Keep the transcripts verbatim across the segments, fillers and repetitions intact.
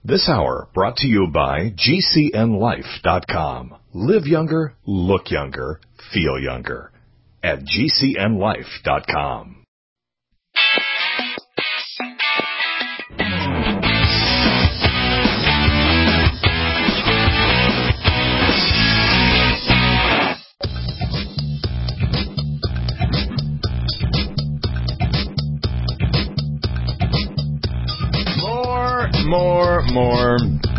This hour brought to you by G C N life dot com. Live younger, look younger, feel younger at G C N life dot com. More, more.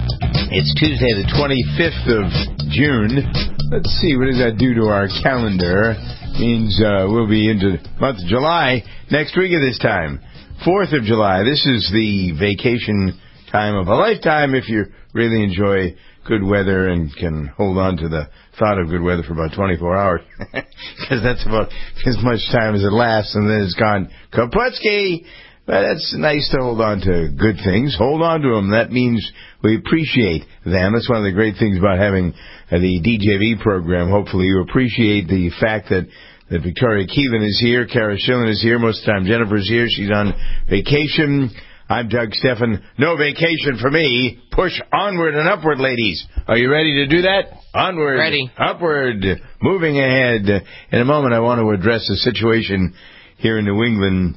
It's Tuesday, the twenty-fifth of June. Let's see, what does that do to our calendar? Means uh, we'll be into the month of July next week at this time. fourth of July. This is the vacation time of a lifetime if you really enjoy good weather and can hold on to the thought of good weather for about twenty-four hours. Because that's about as much time as it lasts, and then it's gone kaputski. But it's nice to hold on to good things. Hold on to them. That means we appreciate them. That's one of the great things about having uh, the D J V program. Hopefully you appreciate the fact that, that Victoria Keevan is here, Kara Schillen is here. Most of the time Jennifer's here. She's on vacation. I'm Doug Stephan. No vacation for me. Push onward and upward, ladies. Are you ready to do that? Onward. Ready. Upward. Moving ahead. In a moment I want to address the situation here in New England.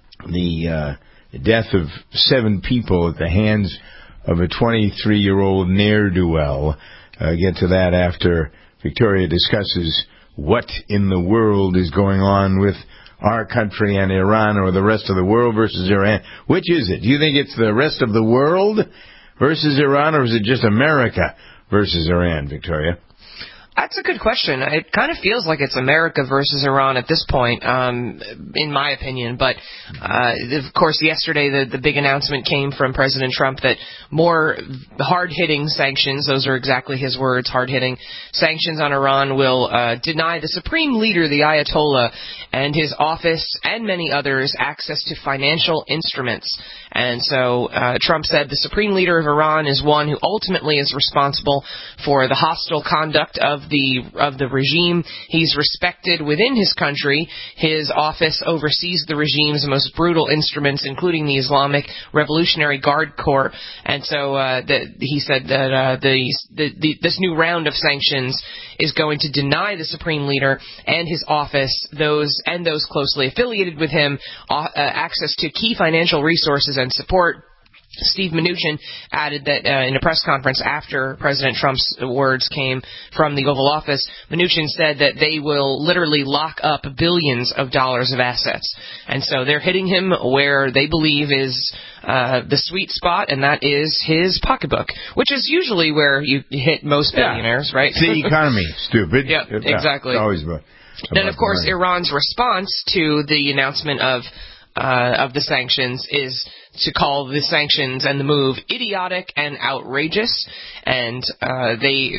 The uh, death of seven people at the hands of a twenty-three-year-old ne'er-do-well. Uh, get to that after Victoria discusses what in the world is going on with our country and Iran, or the rest of the world versus Iran. Which is it? Do you think it's the rest of the world versus Iran, or is it just America versus Iran, Victoria? That's a good question. It kind of feels like it's America versus Iran at this point, um, in my opinion. But, uh, of course, yesterday the, the big announcement came from President Trump that more hard-hitting sanctions, those are exactly his words, hard-hitting sanctions on Iran will uh, deny the supreme leader, the Ayatollah, and his office and many others access to financial instruments. And so uh, Trump said the supreme leader of Iran is one who ultimately is responsible for the hostile conduct of the of the regime. He's respected within his country. His office oversees the regime's most brutal instruments, including the Islamic Revolutionary Guard Corps. And so uh, the, he said that uh, the, the, the this new round of sanctions is going to deny the supreme leader and his office, those and those closely affiliated with him, uh, access to key financial resources and support. Steve Mnuchin added that uh, in a press conference after President Trump's words came from the Oval Office, Mnuchin said that they will literally lock up billions of dollars of assets. And so they're hitting him where they believe is uh, the sweet spot, and that is his pocketbook, which is usually where you hit most billionaires, yeah. Right? It's the economy, stupid. Yeah, exactly. It's always about, about then, of course, money. Iran's response to the announcement of uh, of the sanctions is to call the sanctions and the move idiotic and outrageous, and uh, they,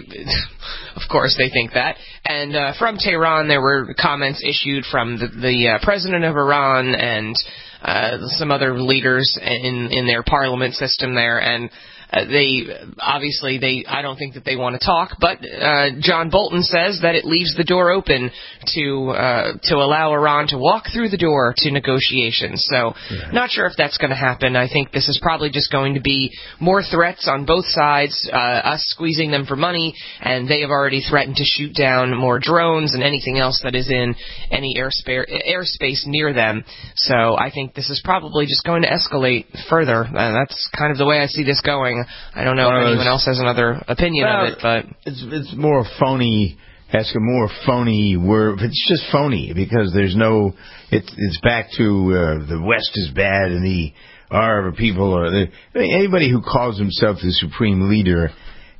of course, they think that. And uh, from Tehran, there were comments issued from the, the uh, president of Iran and uh, some other leaders in in their parliament system there, and Uh, they obviously they I don't think that they want to talk, but uh, John Bolton says that it leaves the door open to uh, to allow Iran to walk through the door to negotiations. So, yeah. Not sure if that's going to happen. I think this is probably just going to be more threats on both sides, uh, us squeezing them for money, and they have already threatened to shoot down more drones and anything else that is in any airspace airspace near them. So I think this is probably just going to escalate further. Uh, that's kind of the way I see this going. I don't know One if anyone those, else has another opinion well, of it, but it's it's more phony. Ask a more phony word. It's just phony because there's no. It's it's back to uh, the West is bad and the our people are. The, anybody who calls himself the supreme leader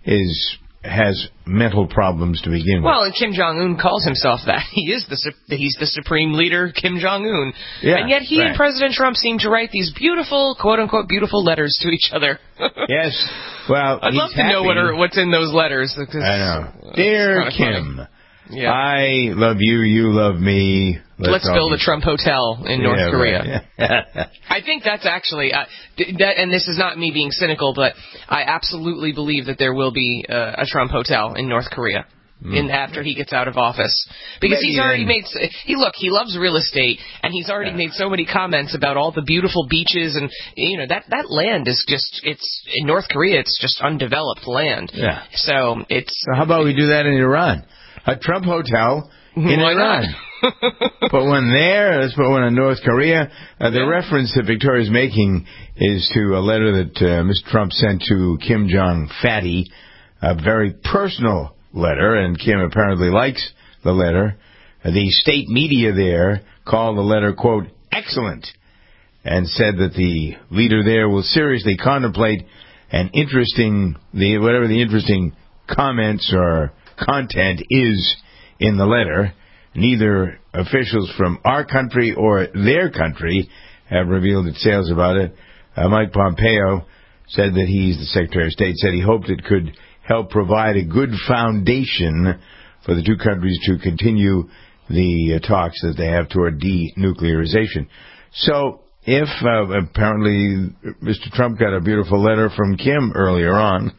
is has mental problems to begin with. Well, and Kim Jong-un calls himself that. He is the he's the supreme leader, Kim Jong-un. Yeah, and yet he right. and President Trump seem to write these beautiful, quote-unquote, beautiful letters to each other. Yes. Well, I'd love to happy. know what are, what's in those letters. Because, I know. Dear Kim, yeah. I love you, you love me. Let's, Let's build a Trump hotel in yeah, North Korea. Right. I think that's actually, uh, that, and this is not me being cynical, but I absolutely believe that there will be uh, a Trump hotel in North Korea. mm. in after he gets out of office. Because Maybe he's already then. made... He Look, he loves real estate, and he's already yeah. made so many comments about all the beautiful beaches, and, you know, that, that land is just... It's in North Korea, it's just undeveloped land. Yeah. So, it's... So how about we do that in Iran? A Trump hotel in Why Iran. Put one there, let's put one in North Korea. Uh, the yeah. reference that Victoria's making is to a letter that uh, Mister Trump sent to Kim Jong-fatty, a very personal letter, and Kim apparently likes the letter. Uh, the state media there called the letter, quote, excellent, and said that the leader there will seriously contemplate an interesting, the whatever the interesting comments or content is in the letter. Neither officials from our country or their country have revealed details about it. Uh, Mike Pompeo said that he's the Secretary of State, said he hoped it could help provide a good foundation for the two countries to continue the uh, talks that they have toward denuclearization. So if uh, apparently Mister Trump got a beautiful letter from Kim earlier on,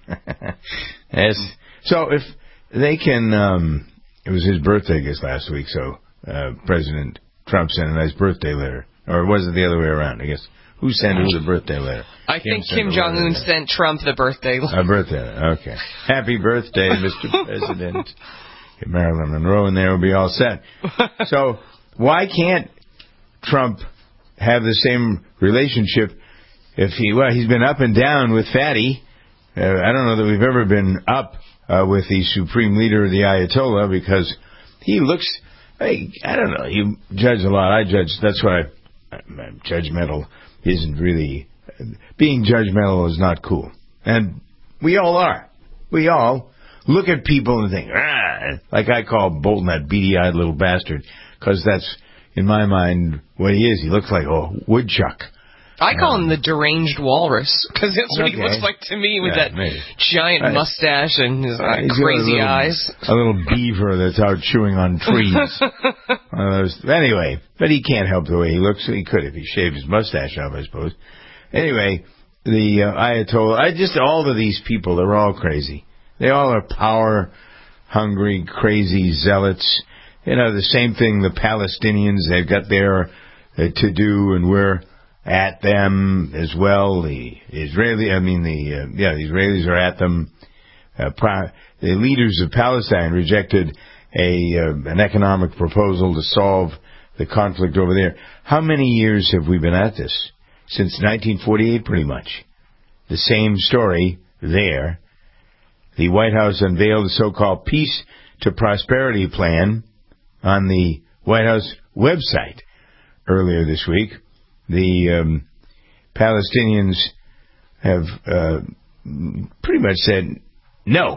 yes. So if they can... Um, It was his birthday, I guess, last week, so uh, President Trump sent a nice birthday letter. Or was it the other way around? I guess. Who sent him the birthday letter? I Kim think Kim Jong-un sent Trump the birthday letter. A birthday letter, okay. Happy birthday, Mister President. Get Marilyn Monroe in there, we'll be all set. So, why can't Trump have the same relationship if he, well, he's been up and down with Fatty. Uh, I don't know that we've ever been up Uh, with the supreme leader of the Ayatollah, because he looks, hey, I don't know, you judge a lot. I judge, that's why I, I'm judgmental isn't really, being judgmental is not cool. And we all are. We all look at people and think, ah, like I call Bolton that beady-eyed little bastard, because that's, in my mind, what he is. He looks like a woodchuck. I call um, him the deranged walrus, because that's what okay. he looks like to me, with yeah, that maybe. giant right. mustache and his uh, crazy a little, eyes. A little beaver that's out chewing on trees. uh, anyway, but he can't help the way he looks. He could if he shaved his mustache off, I suppose. Anyway, the uh, Ayatollah, I just, all of these people, they're all crazy. They all are power-hungry, crazy zealots. You know, the same thing the Palestinians, they've got their uh, to do, and we're at them as well. The Israeli, I mean, the uh, yeah, the Israelis are at them. Uh, pri- the leaders of Palestine rejected a uh, an economic proposal to solve the conflict over there. How many years have we been at this? Since nineteen forty-eight, pretty much. The same story there. The White House unveiled the so-called Peace to Prosperity plan on the White House website earlier this week. The um, Palestinians have uh, pretty much said no.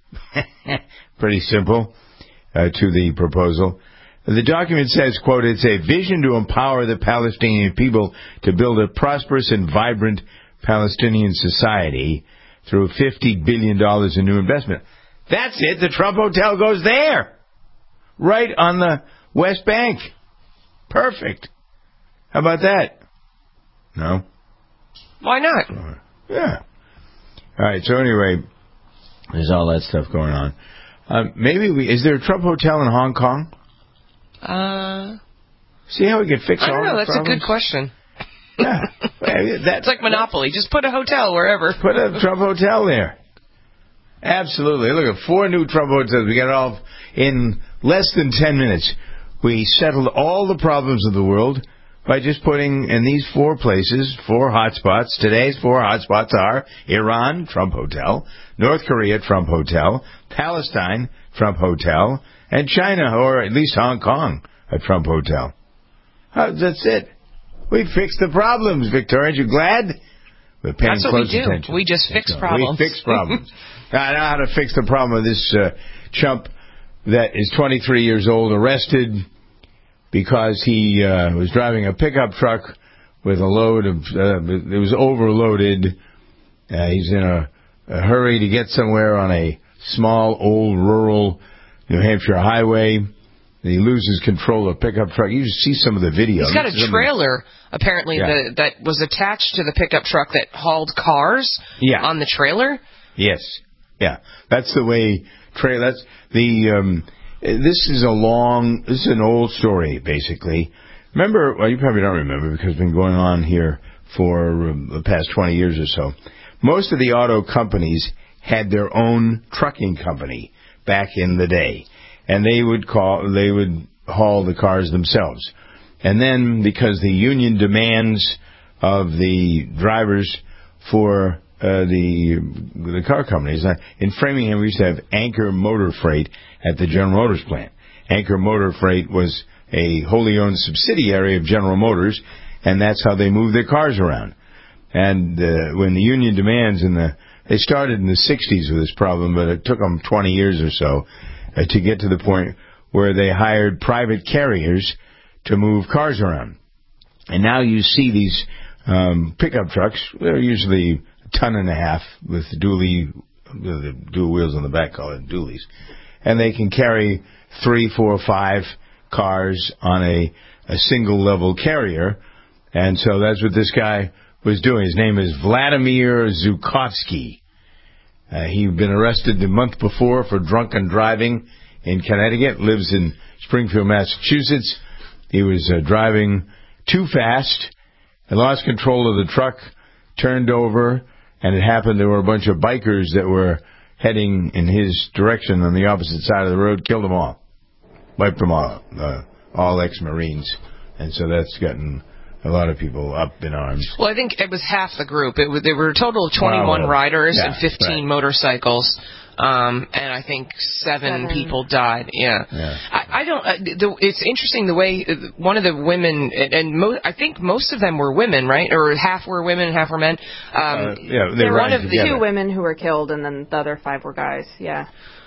Pretty simple uh, to the proposal. The document says, quote, it's a vision to empower the Palestinian people to build a prosperous and vibrant Palestinian society through fifty billion dollars in new investment. That's it. The Trump Hotel goes there. Right on the West Bank. Perfect. How about that? No? Why not? Yeah. All right, so anyway, there's all that stuff going on. Um, maybe we... Is there a Trump Hotel in Hong Kong? Uh... See how we can fix all I don't know, the that's problems? a good question. Yeah. That's like Monopoly. Just put a hotel wherever. Put a Trump Hotel there. Absolutely. Look at four new Trump hotels. We got it all in less than ten minutes. We settled all the problems of the world by just putting in these four places, four hotspots. Today's four hotspots are Iran, Trump Hotel, North Korea, Trump Hotel, Palestine, Trump Hotel, and China, or at least Hong Kong, a Trump Hotel. Uh, that's it. We fixed the problems, Victoria. Aren't you glad? We're paying That's what close we do. attention. We just fix problems. We fix problems. I know how to fix the problem of this uh, chump that is twenty-three years old, arrested because he uh, was driving a pickup truck with a load of, uh, it was overloaded. Uh, he's in a, a hurry to get somewhere on a small, old, rural New Hampshire highway. He loses control of the pickup truck. You see some of the video. He's got a trailer, apparently, yeah. the, that was attached to the pickup truck that hauled cars yeah. on the trailer. Yes. Yeah. That's the way trail. That's the. Um, this is a long. This is an old story, basically. Remember? Well, you probably don't remember because it's been going on here for um, the past twenty years or so. Most of the auto companies had their own trucking company back in the day, and they would call. They would haul the cars themselves, and then because the union demands of the drivers for uh, the the car companies. Uh, in Framingham, we used to have Anchor Motor Freight at the General Motors plant. Anchor Motor Freight was a wholly owned subsidiary of General Motors, and that's how they moved their cars around. And uh, when the union demands, in the they started in the sixties with this problem, but it took them twenty years or so uh, to get to the point where they hired private carriers to move cars around. And now you see these Um, pickup trucks. They're usually a ton and a half with dually, the dual wheels on the back, call it dualies. And they can carry three, four, five cars on a, a single level carrier. And so that's what this guy was doing. His name is Vladimir Zukovsky. Uh, he'd been arrested the month before for drunken driving in Connecticut, lives in Springfield, Massachusetts. He was uh, driving too fast. He lost control of the truck, turned over, and it happened there were a bunch of bikers that were heading in his direction on the opposite side of the road, killed them all, wiped them all, uh, all ex-Marines. And so that's gotten a lot of people up in arms. Well, I think it was half the group. It was, there were a total of twenty-one wow. riders yeah, and fifteen right. motorcycles. Um, and I think seven, seven people died. Yeah, yeah. I, I don't. Uh, the, it's interesting the way uh, one of the women, and, and mo- I think most of them were women, right? Or half were women and half were men. Um, uh, yeah, they were one of the two women who were killed, and then the other five were guys. Yeah.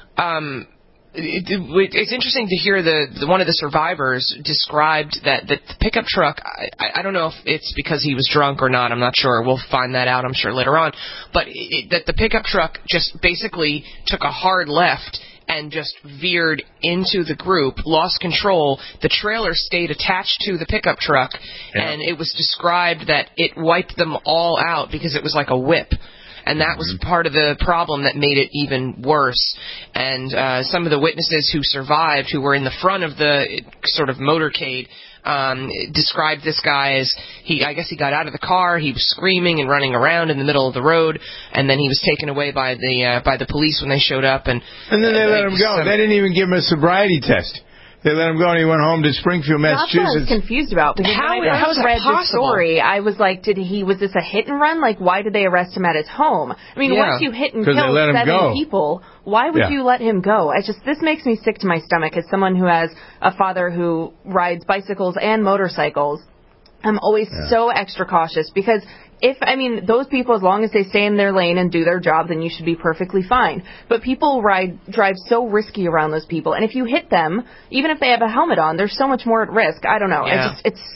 Um. It, it, it's interesting to hear the, the one of the survivors described that, that the pickup truck. I, I don't know if it's because he was drunk or not. I'm not sure. We'll find that out, I'm sure, later on. But it, that the pickup truck just basically took a hard left and just veered into the group, lost control. The trailer stayed attached to the pickup truck, yeah. and it was described that it wiped them all out because it was like a whip. And that was part of the problem that made it even worse. And uh, some of the witnesses who survived, who were in the front of the sort of motorcade, um, described this guy as, he, I guess he got out of the car, he was screaming and running around in the middle of the road, and then he was taken away by the uh, by the police when they showed up. And, and then they uh, let him go. Some, they didn't even give him a sobriety test. They let him go, and he went home to Springfield, Massachusetts. That's what I was confused about. Because how, when I how is read that possible? The story, I was like, did he? Was this a hit and run? Like, why did they arrest him at his home? I mean, yeah. once you hit and kill seven go. people, why would yeah. you let him go? I just this makes me sick to my stomach as someone who has a father who rides bicycles and motorcycles. I'm always yeah. so extra cautious because if, I mean, those people, as long as they stay in their lane and do their job, then you should be perfectly fine. But people ride, drive so risky around those people. And if you hit them, even if they have a helmet on, they're so much more at risk. I don't know. Yeah. It just, it's,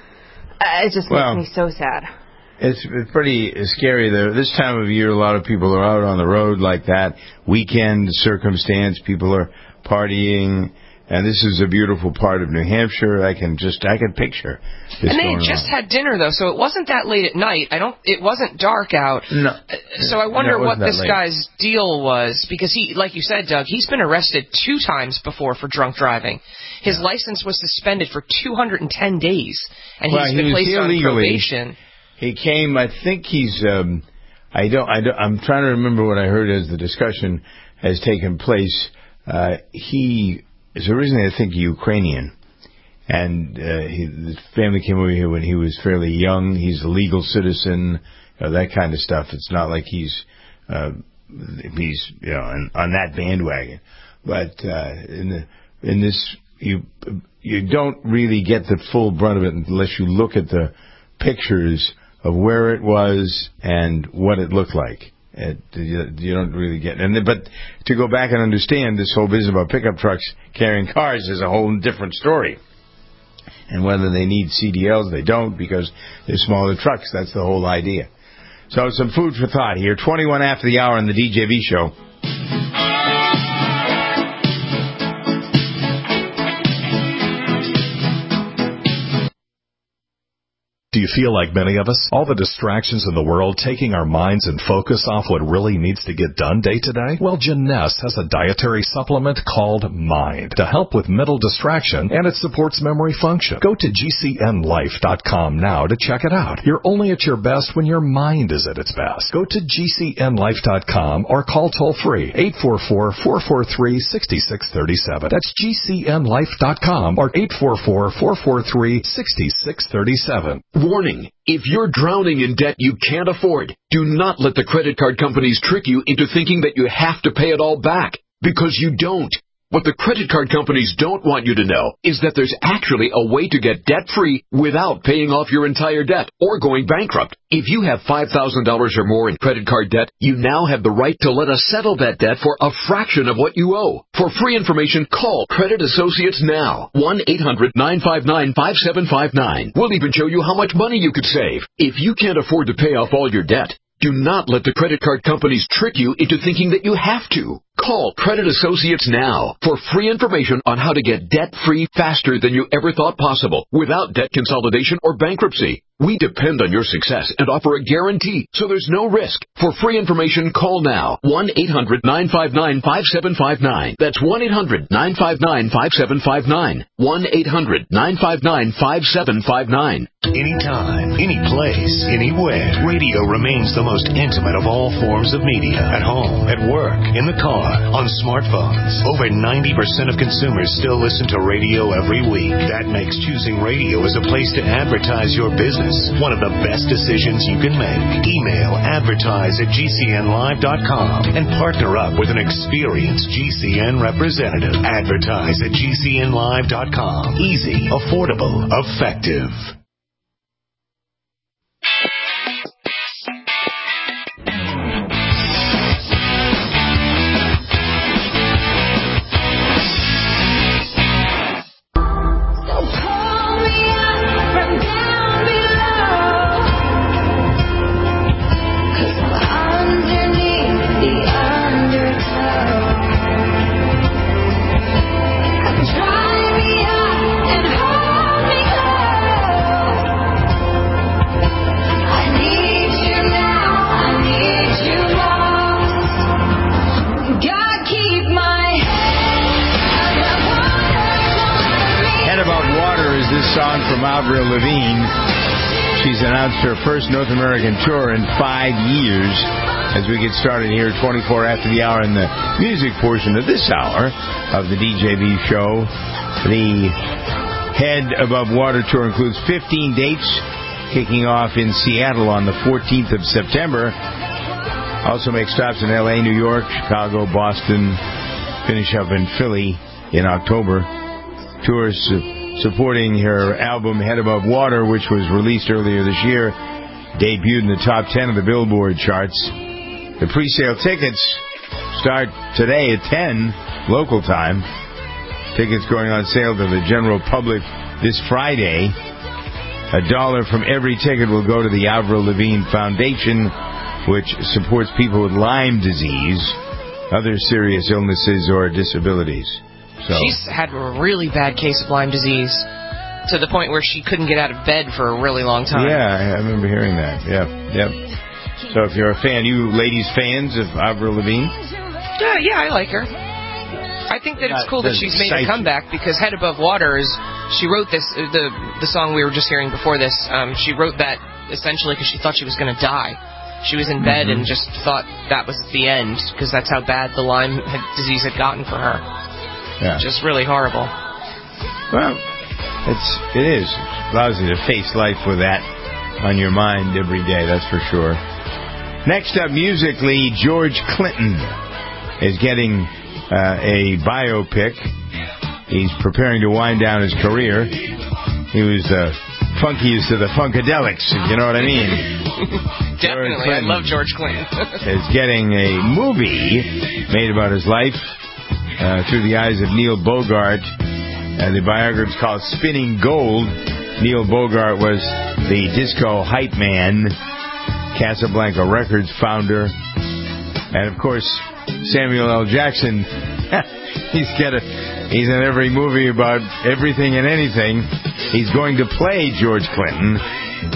uh, it just well, makes me so sad. It's pretty scary. Though. This time of year, a lot of people are out on the road like that. Weekend circumstance, people are partying. And this is a beautiful part of New Hampshire. I can just, I can picture this And they going had just on. had dinner, though, so it wasn't that late at night. I don't, it wasn't dark out. No. So I wonder no, what this late. guy's deal was, because he, like you said, Doug, he's been arrested two times before for drunk driving. His yeah. license was suspended for two hundred ten days, and well, he's he been placed on illegally. probation. He came, I think he's, um, I don't, I don't, I'm trying to remember what I heard as the discussion has taken place. Uh, he is originally, I think, Ukrainian, and uh, he, his family came over here when he was fairly young. He's a legal citizen, you know, that kind of stuff. It's not like he's, uh, he's, you know, on, on that bandwagon. But uh, in the, in this, you you don't really get the full brunt of it unless you look at the pictures of where it was and what it looked like. It, you, you don't really get it. And but to go back and understand this whole business about pickup trucks carrying cars is a whole different story. And whether they need C D Ls, they don't, because they're smaller trucks. That's the whole idea. So some food for thought here. twenty-one after the hour on the D J V show. Do you feel like many of us? All the distractions in the world taking our minds and focus off what really needs to get done day to day? Well, Jeunesse has a dietary supplement called Mind to help with mental distraction, and it supports memory function. Go to G C N life dot com now to check it out. You're only at your best when your mind is at its best. Go to G C N life dot com or call toll-free eight four four, four four three, six six three seven. That's G C N life dot com or eight four four, four four three, six six three seven. Warning. If you're drowning in debt you can't afford, do not let the credit card companies trick you into thinking that you have to pay it all back, because you don't. What the credit card companies don't want you to know is that there's actually a way to get debt-free without paying off your entire debt or going bankrupt. If you have five thousand dollars or more in credit card debt, you now have the right to let us settle that debt for a fraction of what you owe. For free information, call Credit Associates now. one eight hundred, nine five nine, five seven five nine. We'll even show you how much money you could save. If you can't afford to pay off all your debt, do not let the credit card companies trick you into thinking that you have to. Call Credit Associates now for free information on how to get debt-free faster than you ever thought possible without debt consolidation or bankruptcy. We depend on your success and offer a guarantee, so there's no risk. For free information, call now. one eight hundred, nine five nine, five seven five nine. That's one eight hundred, nine five nine, five seven five nine. one eight hundred, nine five nine, five seven five nine. Anytime, any place, anywhere, radio remains the most intimate of all forms of media. At home, at work, in the car, on smartphones. Over ninety percent of consumers still listen to radio every week. That makes choosing radio as a place to advertise your business one of the best decisions you can make. Email advertise at G C N live dot com and partner up with an experienced G C N representative. Advertise at G C N live dot com. Easy, affordable, effective. Song from Avril Lavigne. She's announced her first North American tour in five years. As we get started here, twenty-four after the hour in the music portion of this hour of the D J B show. The Head Above Water tour includes fifteen dates, kicking off in Seattle on the fourteenth of September. Also makes stops in L A, New York, Chicago, Boston, finish up in Philly in October. Tours supporting her album Head Above Water, which was released earlier this year, debuted in the top ten of the Billboard charts. The pre-sale tickets start today at ten local time. Tickets going on sale to the general public this Friday. A dollar from every ticket will go to the Avril Lavigne Foundation, which supports people with Lyme disease, other serious illnesses or disabilities. So. She's had a really bad case of Lyme disease to the point where she couldn't get out of bed for a really long time. Yeah, I remember hearing that. Yeah, yep. So if you're a fan, you ladies fans of Avril Lavigne? Yeah, yeah, I like her. I think that it's cool that she's made a comeback because Head Above Water is, she wrote this, the the song we were just hearing before this, um, she wrote that essentially because she thought she was going to die. She was in bed mm-hmm. and just thought that was the end because that's how bad the Lyme disease had gotten for her. Yeah. Just really horrible. Well, it's it is. It allows you to face life with that on your mind every day, that's for sure. Next up, musically, George Clinton is getting uh, a biopic. He's preparing to wind down his career. He was the uh, funkiest of the Funkadelics, if you know what I mean. Definitely, I love George Clinton. Is getting a movie made about his life. Uh, through the eyes of Neil Bogart. And the biography is called Spinning Gold. Neil Bogart was the disco hype man, Casablanca Records founder. And, of course, Samuel L. Jackson. he's got a, he's in every movie about everything and anything. He's going to play George Clinton.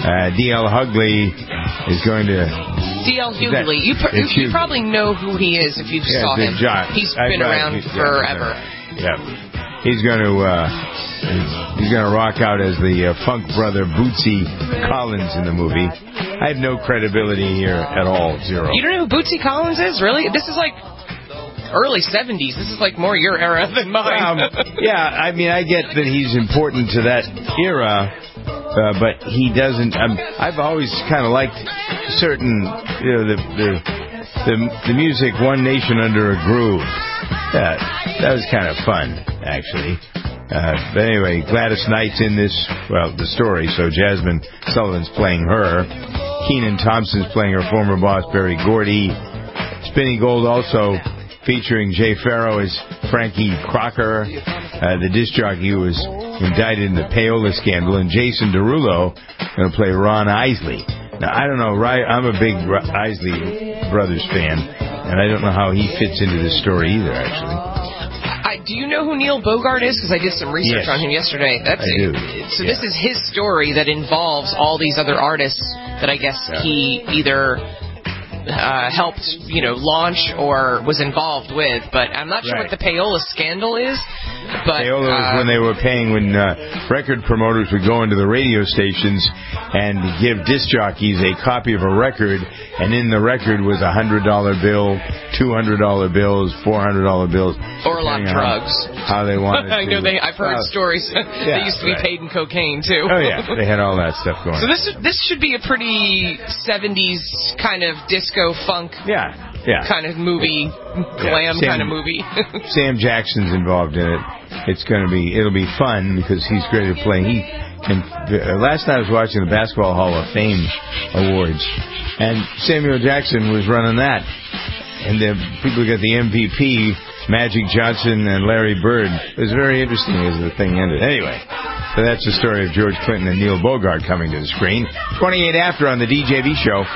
Uh, D L Hughley is going to... D L Hughley. You, pr- you, you probably know who he is if you yeah, saw him. Jock. He's been I, around yeah, forever. Yeah. He's going to uh, he's going to rock out as the uh, funk brother Bootsy Collins in the movie. I have no credibility here at all. Zero. You don't know who Bootsy Collins is? Really? This is like early seventies. This is like more your era than mine. um, yeah, I mean, I get that he's important to that era, uh, but he doesn't. Um, I've always kind of liked certain, you know, the the the, the music "One Nation Under a Groove." That that was kind of fun, actually. Uh, but anyway, Gladys Knight's in this, well, the story, so Jasmine Sullivan's playing her. Kenan Thompson's playing her former boss, Berry Gordy. Spinning Gold also featuring Jay Farrow as Frankie Crocker, uh, the disc jockey who was indicted in the payola scandal, and Jason Derulo going to play Ron Isley. Now, I don't know, I'm a big Isley Brothers fan, and I don't know how he fits into this story either, actually. I, do you know who Neil Bogart is? Because I did some research yes, on him yesterday. That's I a, do. So yeah. This is his story that involves all these other artists that I guess yeah. he either uh, helped, you know, launch or was involved with. But I'm not sure right. what the payola scandal is. But, payola was uh, when they were paying, when uh, record promoters would go into the radio stations and give disc jockeys a copy of a record, and in the record was a one hundred dollar bill, two hundred dollar bills, four hundred dollar bills. Or a lot of drugs. How they wanted to. I know they, I've heard uh, stories. Yeah, they used to be right. paid in cocaine, too. Oh, yeah. They had all that stuff going. So this this should be a pretty seventies kind of disco funk yeah, yeah. kind of movie, glam yeah. Sam, kind of movie. Sam Jackson's involved in it. It's going to be, it'll be fun because he's great at playing. He, and uh, last night I was watching the Basketball Hall of Fame Awards, and Samuel Jackson was running that. And the people got the M V P, Magic Johnson and Larry Bird. It was very interesting as the thing ended. Anyway, so that's the story of George Clinton and Neil Bogart coming to the screen. twenty-eight after on the D J V show.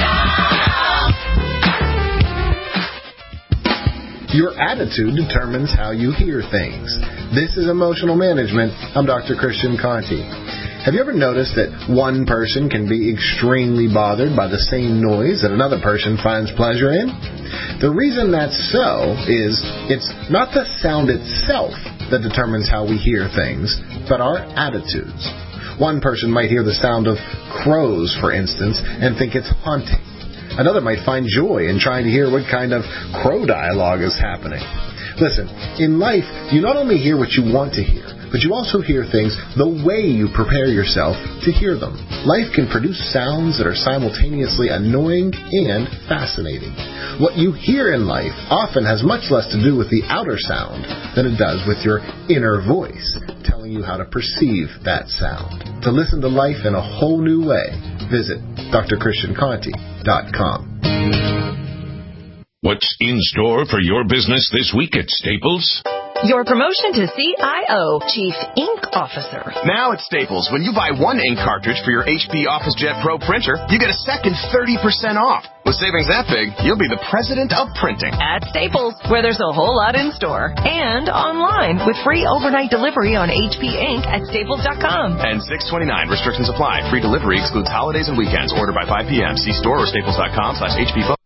Your attitude determines how you hear things. This is Emotional Management. I'm Doctor Christian Conti. Have you ever noticed that one person can be extremely bothered by the same noise that another person finds pleasure in? The reason that's so is it's not the sound itself that determines how we hear things, but our attitudes. One person might hear the sound of crows, for instance, and think it's haunting. Another might find joy in trying to hear what kind of crow dialogue is happening. Listen, in life, you not only hear what you want to hear, but you also hear things the way you prepare yourself to hear them. Life can produce sounds that are simultaneously annoying and fascinating. What you hear in life often has much less to do with the outer sound than it does with your inner voice, telling you how to perceive that sound. To listen to life in a whole new way, visit D R Christian Conti dot com. What's in store for your business this week at Staples? Your promotion to C I O, Chief Ink Officer. Now at Staples, when you buy one ink cartridge for your H P OfficeJet Pro printer, you get a second thirty percent off. With savings that big, you'll be the president of printing. At Staples, where there's a whole lot in store. And online with free overnight delivery on H P Ink at staples dot com. And six twenty-nine restrictions apply. Free delivery excludes holidays and weekends. Order by five p.m. See store or staples dot com slash H P.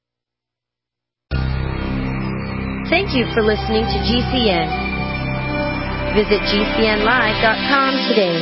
Thank you for listening to G C N. Visit G C N live dot com today.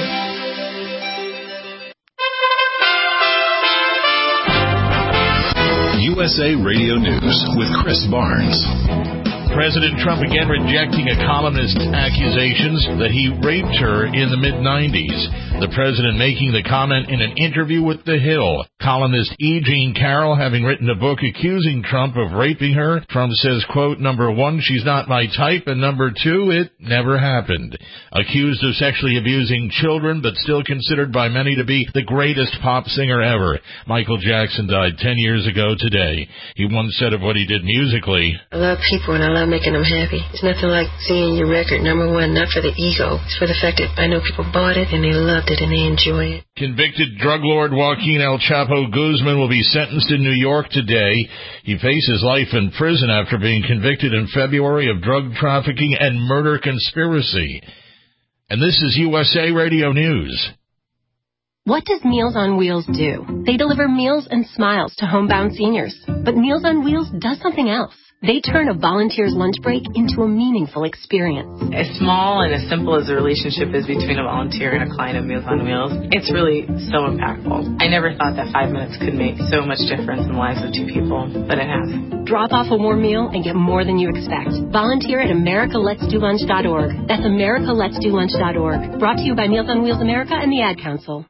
U S A Radio News with Chris Barnes. President Trump again rejecting a columnist's accusations that he raped her in the mid nineties. The president making the comment in an interview with The Hill. Columnist E. Jean Carroll having written a book accusing Trump of raping her. Trump says, quote, number one, she's not my type, and number two, it never happened. Accused of sexually abusing children, but still considered by many to be the greatest pop singer ever. Michael Jackson died ten years ago today. He once said of what he did musically, I love people and I love making them happy. It's nothing like seeing your record number one, not for the ego. It's for the fact that I know people bought it and they loved it and they enjoy it. Convicted drug lord Joaquin El Chapo Guzman will be sentenced in New York today. He faces life in prison after being convicted in February of drug trafficking and murder conspiracy. And this is U S A Radio News. What does Meals on Wheels do? They deliver meals and smiles to homebound seniors. But Meals on Wheels does something else. They turn a volunteer's lunch break into a meaningful experience. As small and as simple as the relationship is between a volunteer and a client of Meals on Wheels, it's really so impactful. I never thought that five minutes could make so much difference in the lives of two people, but it has. Drop off a warm meal and get more than you expect. Volunteer at america lets do lunch dot org. That's america lets do lunch dot org. Brought to you by Meals on Wheels America and the Ad Council.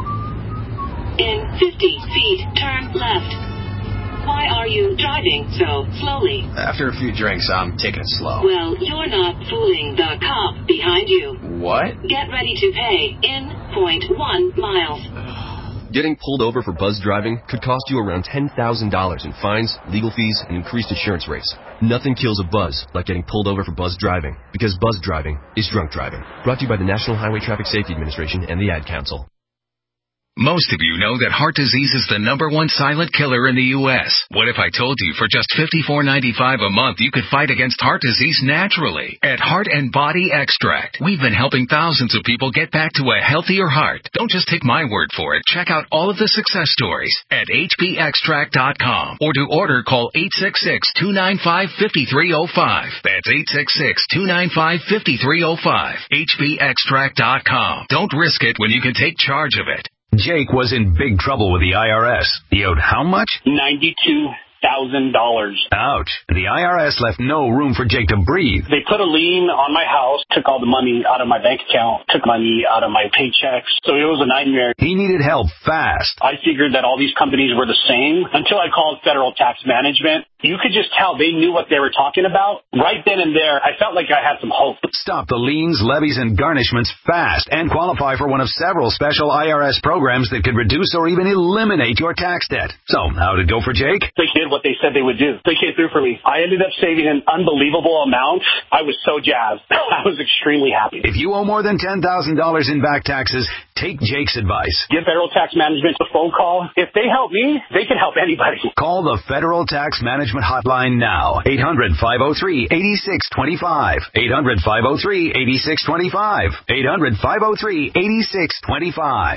In fifty feet, turn left. Why are you driving so slowly? After a few drinks, I'm taking it slow. Well, you're not fooling the cop behind you. What? Get ready to pay in point one miles. Getting pulled over for buzz driving could cost you around ten thousand dollars in fines, legal fees, and increased insurance rates. Nothing kills a buzz like getting pulled over for buzz driving, because buzz driving is drunk driving. Brought to you by the National Highway Traffic Safety Administration and the Ad Council. Most of you know that heart disease is the number one silent killer in the U S What if I told you for just fifty-four ninety-five a month you could fight against heart disease naturally? At Heart and Body Extract, we've been helping thousands of people get back to a healthier heart. Don't just take my word for it. Check out all of the success stories at H B extract dot com, or to order, call eight six six, two nine five, five three zero five. That's eight six six, two nine five, five three zero five. H B extract dot com. Don't risk it when you can take charge of it. Jake was in big trouble with the I R S. He owed how much? ninety-two thousand dollars. Ouch. The I R S left no room for Jake to breathe. They put a lien on my house, took all the money out of my bank account, took money out of my paychecks. So it was a nightmare. He needed help fast. I figured that all these companies were the same until I called Federal Tax Management. You could just tell they knew what they were talking about. Right then and there, I felt like I had some hope. Stop the liens, levies, and garnishments fast and qualify for one of several special I R S programs that could reduce or even eliminate your tax debt. So, how'd it go for Jake? They did what they said they would do. They came through for me. I ended up saving an unbelievable amount. I was so jazzed. I was extremely happy. If you owe more than ten thousand dollars in back taxes, take Jake's advice. Give Federal Tax Management a phone call. If they help me, they can help anybody. Call the Federal Tax Management hotline now. eight hundred, five oh three, eight six two five. eight hundred, five oh three, eight six two five. eight hundred, five oh three, eight six two five.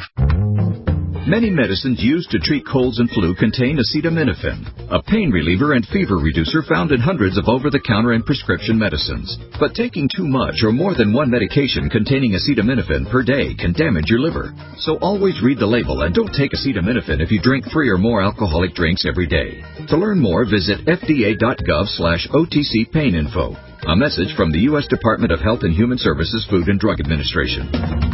Many medicines used to treat colds and flu contain acetaminophen, a pain reliever and fever reducer found in hundreds of over-the-counter and prescription medicines. But taking too much or more than one medication containing acetaminophen per day can damage your liver. So always read the label and don't take acetaminophen if you drink three or more alcoholic drinks every day. To learn more, visit F D A dot gov slash O T C pain info. A message from the U S Department of Health and Human Services Food and Drug Administration.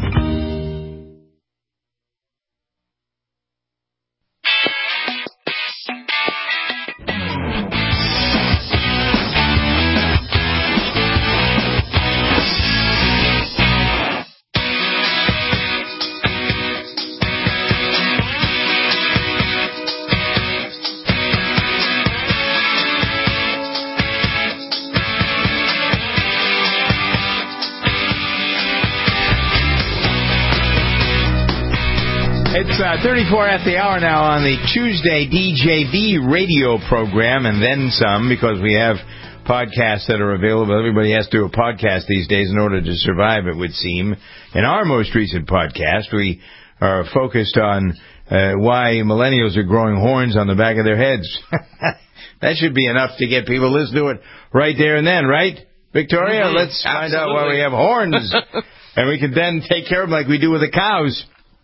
It's uh, thirty-four at the hour now on the Tuesday D J V radio program, and then some, because we have podcasts that are available. Everybody has to do a podcast these days in order to survive, it would seem. In our most recent podcast, we are focused on uh, why millennials are growing horns on the back of their heads. That should be enough to get people to listen to it right there and then, right, Victoria? Mm-hmm. Let's find Absolutely. out why we have horns, and we can then take care of them like we do with the cows.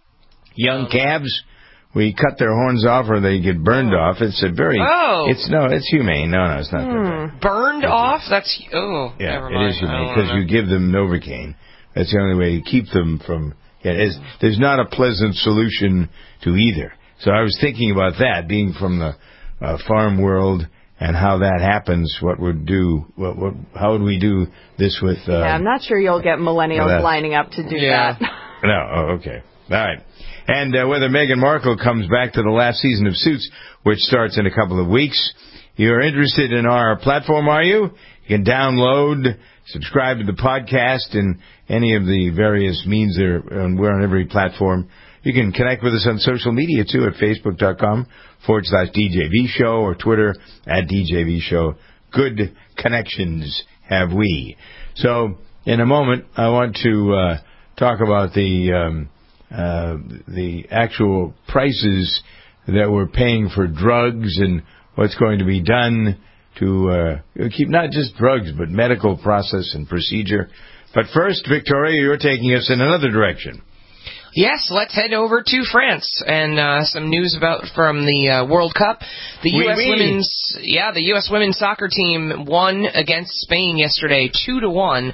Young calves, we cut their horns off or they get burned oh. off. It's a very, oh. it's no, it's humane. No, no, it's not. Hmm. Burned it's, off? That's, oh, yeah, never mind. It is humane because you give them Novocaine. That's the only way you keep them from, yeah, it's, there's not a pleasant solution to either. So I was thinking about that, being from the uh, farm world and how that happens, what would do, what, what, how would we do this with... Uh, yeah, I'm not sure you'll get millennials lining up to do yeah. that. No, oh, okay. All right. And uh, whether Meghan Markle comes back to the last season of Suits, which starts in a couple of weeks. You're interested in our platform, are you? You can download, subscribe to the podcast in any of the various means there. We're on every platform. You can connect with us on social media, too, at facebook.com forward slash DJV Show or Twitter at D J V Show. Good connections have we. So, in a moment, I want to uh, talk about the... Um, uh, the actual prices that we're paying for drugs and what's going to be done to uh, keep not just drugs, but medical process and procedure. But first, Victoria, you're taking us in another direction. Yes, let's head over to France and uh, some news about from the uh, World Cup. The Oui, U S oui. women's yeah, the U S women's soccer team won against Spain yesterday, two to one.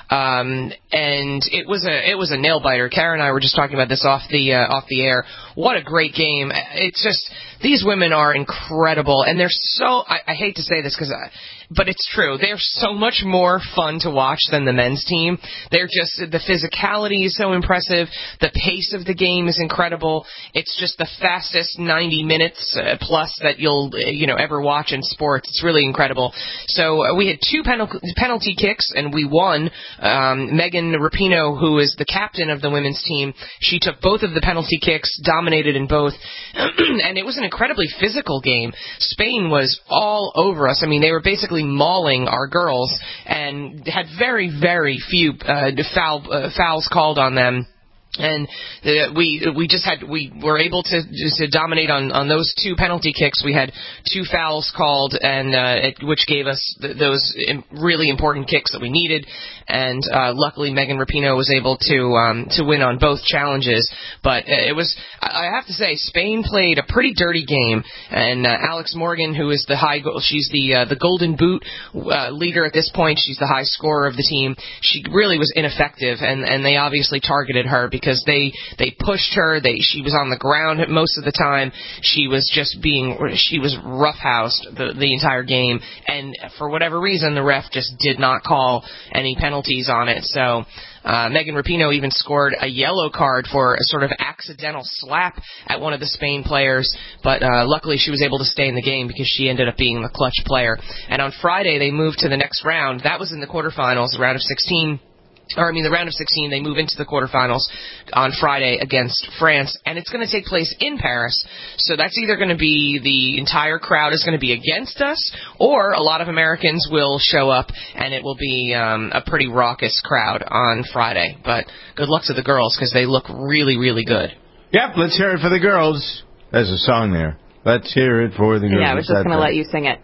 Um, and it was a it was a nail biter. Karen and I were just talking about this off the uh, off the air. What a great game! It's just these women are incredible, and they're so. I, I hate to say this because, but it's true. They're so much more fun to watch than the men's team. They're just the physicality is so impressive. The pace of the game is incredible. It's just the fastest ninety minutes uh, plus that you'll uh, you know ever watch in sports. It's really incredible. So uh, we had two penalty penalty kicks, and we won. Um, Megan Rapinoe, who is the captain of the women's team, she took both of the penalty kicks, dominated in both, and it was an incredibly physical game. Spain was all over us. I mean, they were basically mauling our girls and had very, very few uh, foul, uh, fouls called on them. And uh, we we just had we were able to just to dominate on, on those two penalty kicks. We had two fouls called, and uh, it, which gave us th- those really important kicks that we needed. And uh, luckily, Megan Rapinoe was able to um, to win on both challenges. But it was I have to say Spain played a pretty dirty game. And uh, Alex Morgan, who is the high goal, she's the uh, the Golden Boot uh, leader at this point. She's the high scorer of the team. She really was ineffective, and, and they obviously targeted her because Because they they pushed her, they she was on the ground most of the time. She was just being she was roughhoused the the entire game, and for whatever reason, the ref just did not call any penalties on it. So uh, Megan Rapinoe even scored a yellow card for a sort of accidental slap at one of the Spain players, but uh, luckily she was able to stay in the game because she ended up being the clutch player. And on Friday, they moved to the next round. That was in the quarterfinals, the round of sixteen. Or, I mean, the round of sixteen, they move into the quarterfinals on Friday against France, and it's going to take place in Paris. So that's either going to be the entire crowd is going to be against us, or a lot of Americans will show up, and it will be um, a pretty raucous crowd on Friday. But good luck to the girls, because they look really, really good. Yep, let's hear it for the girls. There's a song there. Let's hear it for the girls. Yeah, I was just going to let you sing it.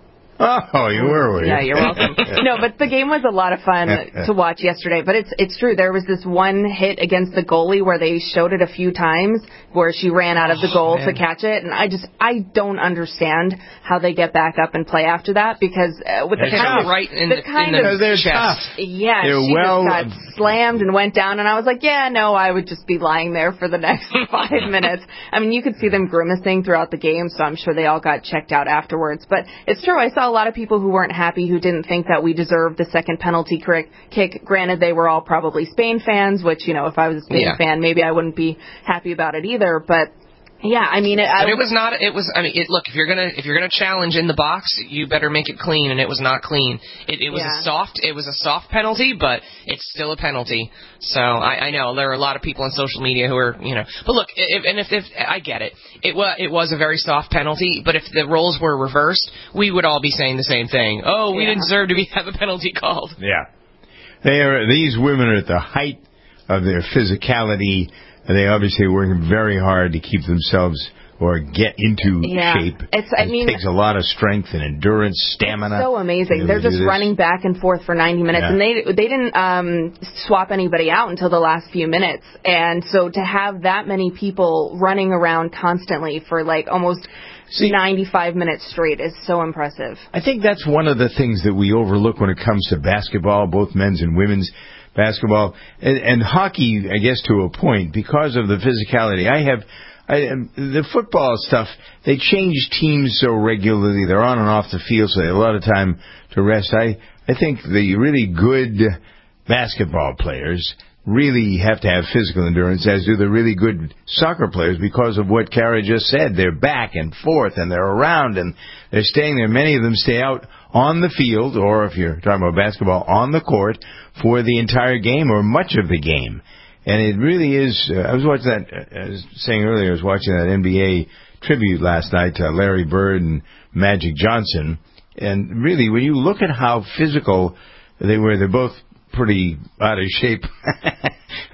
Oh, you were, were you? Yeah, you're welcome. No, but the game was a lot of fun to watch yesterday. But it's it's true. There was this one hit against the goalie where they showed it a few times where she ran out of the goal oh, to catch it. And I just, I don't understand how they get back up and play after that because uh, with they're the kind of, right in the, the, kind in the of they're chest. Tough. Yeah, they're she well, just got slammed and went down. And I was like, yeah, no, I would just be lying there for the next five minutes. I mean, you could see them grimacing throughout the game, so I'm sure they all got checked out afterwards. But it's true. I saw a lot of people who weren't happy, who didn't think that we deserved the second penalty kick. Granted, they were all probably Spain fans, which, you know, if I was a Spain yeah. fan, maybe I wouldn't be happy about it either. But yeah, I mean, it, but I, it was not. It was. I mean, it, look, if you're gonna if you're gonna challenge in the box, you better make it clean, and it was not clean. It, it was yeah. a soft. It was a soft penalty, but it's still a penalty. So I, I know there are a lot of people on social media who are, you know. But look, if, and if, if I get it, it was it was a very soft penalty. But if the roles were reversed, we would all be saying the same thing. Oh, we yeah. didn't deserve to be have a penalty called. Yeah, they are. These women are at the height of their physicality. They obviously are working very hard to keep themselves or get into yeah. shape. It's, I it mean, takes a lot of strength and endurance, stamina. It's so amazing. They're just running back and forth for ninety minutes, yeah. and they they didn't um, swap anybody out until the last few minutes. And so to have that many people running around constantly for like almost See, ninety-five minutes straight is so impressive. I think that's one of the things that we overlook when it comes to basketball, both men's and women's basketball, and, and hockey, I guess, to a point, because of the physicality. I have I, the football stuff, they change teams so regularly. They're on and off the field, so they have a lot of time to rest. I, I think the really good basketball players really have to have physical endurance, as do the really good soccer players, because of what Kara just said. They're back and forth, and they're around, and they're staying there. Many of them stay out on the field, or if you're talking about basketball, on the court for the entire game or much of the game. And it really is, uh, I was watching that, uh, I was saying earlier, I was watching that N B A tribute last night to Larry Bird and Magic Johnson. And really, when you look at how physical they were, they're both pretty out of shape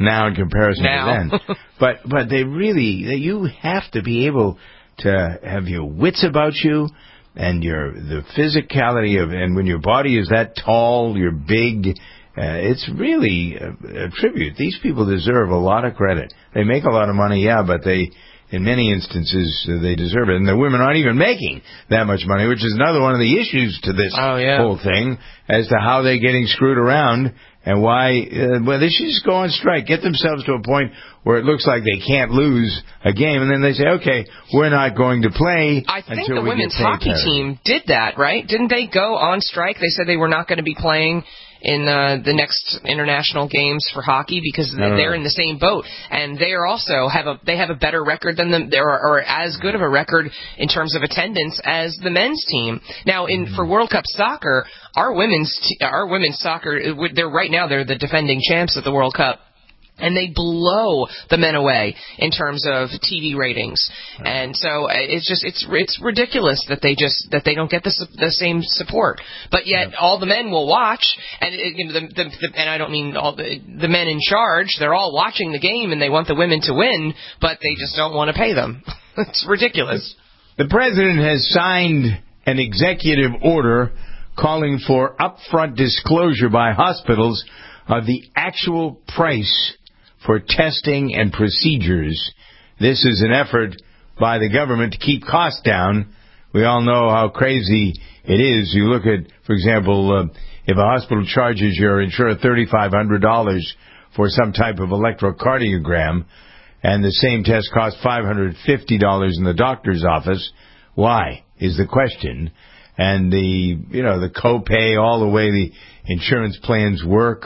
now in comparison now. to then. but but they really, you have to be able to have your wits about you and your the physicality of, and when your body is that tall, you're big. Uh, it's really a, a tribute. These people deserve a lot of credit. They make a lot of money, yeah, but they, in many instances, uh, they deserve it. And the women aren't even making that much money, which is another one of the issues to this oh, yeah. whole thing, as to how they're getting screwed around and why. Uh, well, they should just go on strike, get themselves to a point where it looks like they can't lose a game, and then they say, okay, we're not going to play I think until the we women's get hockey better. team did that, right? Didn't they go on strike? They said they were not going to be playing in uh, the next international games for hockey because they're know. in the same boat, and they are also have a they have a better record than them, or, or as good of a record in terms of attendance as the men's team. Now, in for World Cup soccer, our women's t- our women's soccer, they're right now they're the defending champs at the World Cup. And they blow the men away in terms of T V ratings, and so it's just it's it's ridiculous that they just that they don't get the the same support. But yet yeah. all the men will watch, and it, you know, the, the, the and I don't mean all the the men in charge. They're all watching the game, and they want the women to win, but they just don't want to pay them. It's ridiculous. The president has signed an executive order calling for upfront disclosure by hospitals of the actual price for testing and procedures. This is an effort by the government to keep costs down. We all know how crazy it is. You look at, for example, uh, if a hospital charges your insurer three thousand five hundred dollars for some type of electrocardiogram, and the same test costs five hundred fifty dollars in the doctor's office, why is the question. And the, you know, the copay, all the way the insurance plans work.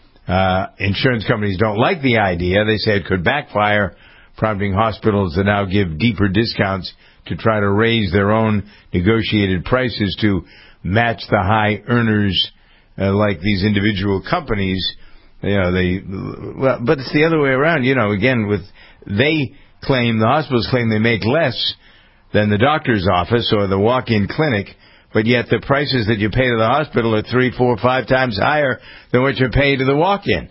Uh, insurance companies don't like the idea. They say it could backfire, prompting hospitals to now give deeper discounts to try to raise their own negotiated prices to match the high earners, uh, like these individual companies. You know, they, well, but it's the other way around. You know, again, with, they claim, the hospitals claim they make less than the doctor's office or the walk-in clinic, but yet the prices that you pay to the hospital are three, four, five times higher than what you pay to the walk-in.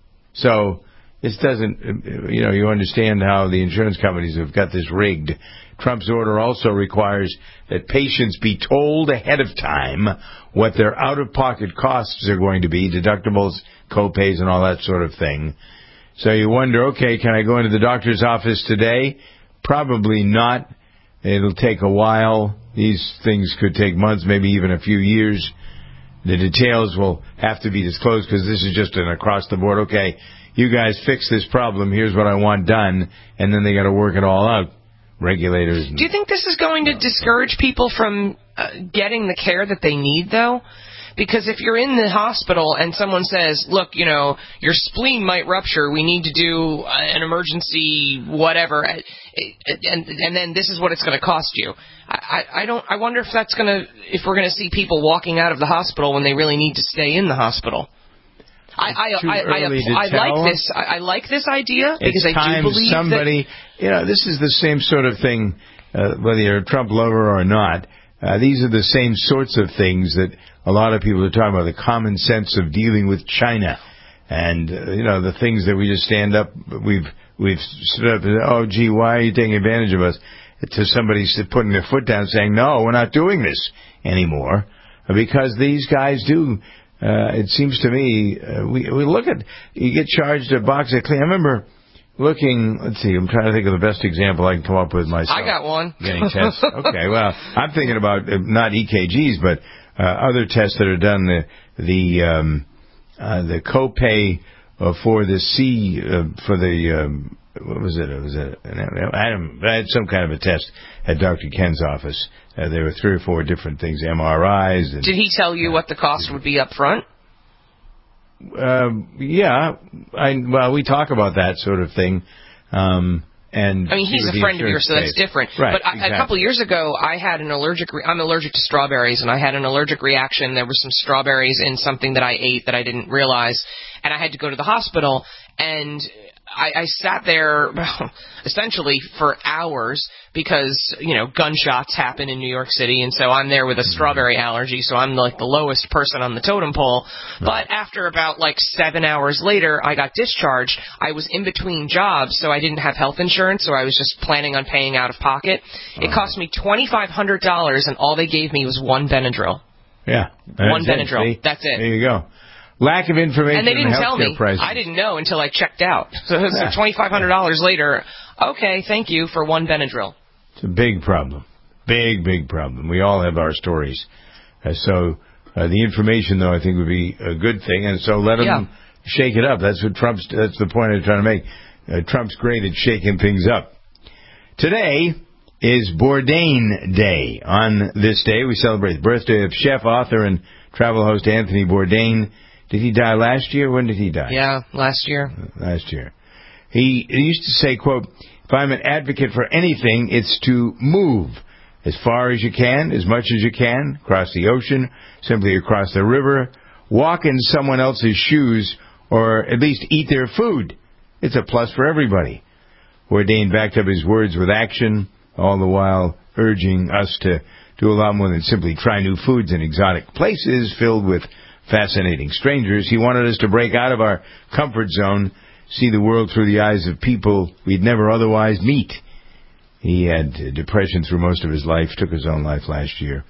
So this doesn't, you know, you understand how the insurance companies have got this rigged. Trump's order also requires that patients be told ahead of time what their out-of-pocket costs are going to be, deductibles, co-pays, and all that sort of thing. So you wonder, okay, can I go into the doctor's office today? Probably not. It'll take a while. These things could take months, maybe even a few years. The details will have to be disclosed because this is just an across-the-board, okay, you guys fix this problem, here's what I want done, and then they got to work it all out. Regulators. Do you think this is going to discourage people from uh, getting the care that they need, though? Because if you're in the hospital and someone says, look, you know, your spleen might rupture, we need to do an emergency whatever, and and then this is what it's going to cost you. I, I don't. I wonder if that's going to, if we're going to see people walking out of the hospital when they really need to stay in the hospital. I I I, I, I, I like this. I, I like this idea because it's I do believe somebody, that, you know, this is the same sort of thing, uh, whether you're a Trump lover or not. Uh, these are the same sorts of things that a lot of people are talking about, the common sense of dealing with China. And, uh, you know, the things that we just stand up, we've we've stood up and, oh, gee, why are you taking advantage of us? To somebody putting their foot down saying, no, we're not doing this anymore. Because these guys do, uh, it seems to me, uh, we, we look at, you get charged a box of clean. I remember looking, let's see, I'm trying to think of the best example I can come up with myself. I got one. Getting tests. Okay, well, I'm thinking about uh, not E K Gs, but uh, other tests that are done. The the um, uh, the copay uh, for the C uh, for the um, what was it? It was a I, I had some kind of a test at Doctor Ken's office. Uh, there were three or four different things, M R Is. And, did he tell you uh, what the cost would be up front? Uh, yeah, I, well, we talk about that sort of thing. Um, and I mean, he's a friend of yours, so that's different. Right, but I, exactly. a couple of years ago, I had an allergic. Re- I'm allergic to strawberries, and I had an allergic reaction. There were some strawberries in something that I ate that I didn't realize, and I had to go to the hospital. And I, I sat there essentially for hours because, you know, gunshots happen in New York City, and so I'm there with a strawberry allergy, so I'm like the lowest person on the totem pole. But after about like seven hours later, I got discharged. I was in between jobs, so I didn't have health insurance, so I was just planning on paying out of pocket. It cost me twenty-five hundred dollars, and all they gave me was one Benadryl. Yeah. One Benadryl. That's it. There you go. Lack of information and they didn't on tell me. Prices. I didn't know until I checked out. So, so twenty-five hundred dollars later, okay, thank you for one Benadryl. It's a big problem. Big, big problem. We all have our stories. Uh, so uh, the information, though, I think would be a good thing. And so let them yeah. shake it up. That's what Trump's. That's the point I'm trying to make. Uh, Trump's great at shaking things up. Today is Bourdain Day. On this day, we celebrate the birthday of chef, author, and travel host Anthony Bourdain. Did he die last year? When did he die? Yeah, last year. Last year. He, he used to say, quote, if I'm an advocate for anything, it's to move as far as you can, as much as you can, across the ocean, simply across the river, walk in someone else's shoes, or at least eat their food. It's a plus for everybody. Bourdain backed up his words with action, all the while urging us to do a lot more than simply try new foods in exotic places filled with fascinating strangers. He wanted us to break out of our comfort zone, see the world through the eyes of people we'd never otherwise meet. He had depression through most of his life, took his own life last year.